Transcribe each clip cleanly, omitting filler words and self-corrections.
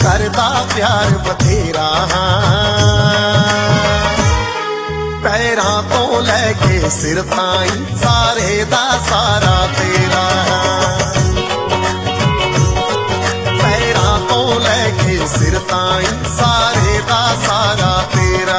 करदा प्यार बथेरा पैरां तो लैके सिर ताईं सारे दा सारा तेरा पैरां तो लैके सिर ताईं सारे दा सारा तेरा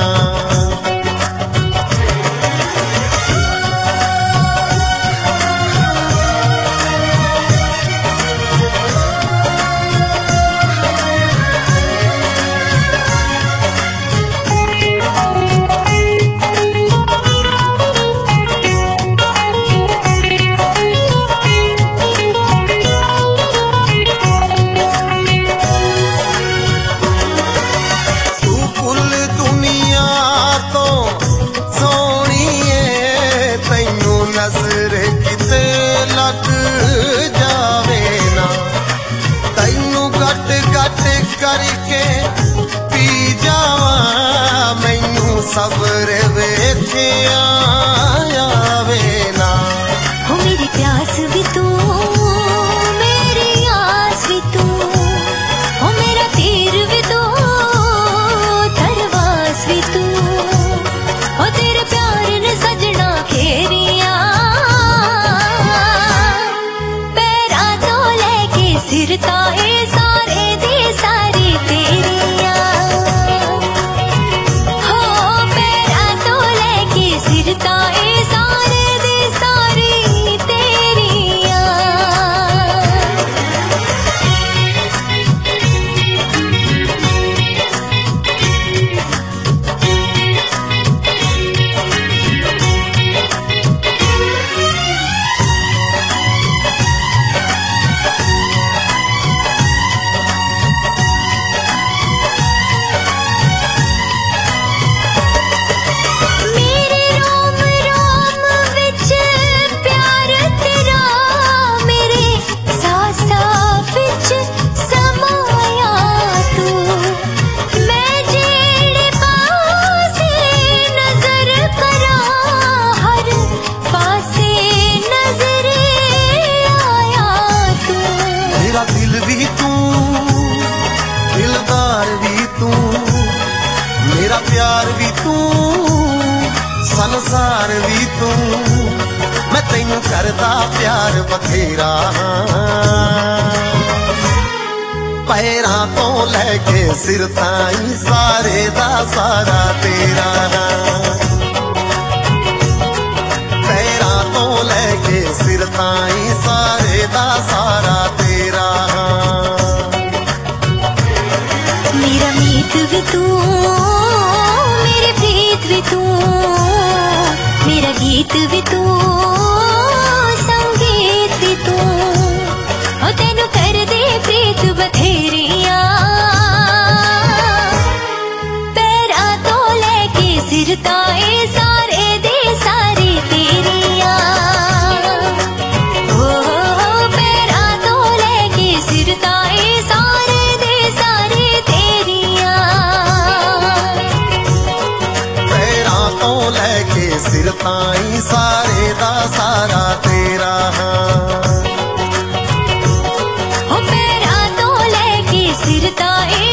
नजर किते लग जावे ना तैनू गट गट करके पी जावा मैनू सब्र वेखिया आवे ना हो मेरी प्यास भी तू मेरी आस भी तू हो मेरा तीर भी तू तरवास भी तू हो तेरे प्यार ने सजना खेरिया सिरता ए सारे दे सारी तेरिया हो पैरा तो लेके सिरता ए सारे दे सारी तेरिया दिल भी तू दिलदार भी तू मेरा प्यार भी तू संसार भी तू मैं तैनू करदा प्यार बथेरा पैरां तो लैके सिर ताईं सारे दा सारा तेरा पैरां तो लैके सिर ताईं सारे दा सारा तेरा मेरा मीत भी तू मेरी प्रीत भी तू मेरा गीत भी तू संगीत भी तू हो तेनू कर दे प्रीत बथेरिया पैरा तो लेके सिर ताए सारे दे सारी तेरिया पैरा तो लेके सिर ताए सारे दे सारी तेरिया पैरां तो लैके सिर ताईं सारे दा सारा तेरा हो पैरा तो लेके सिर ताए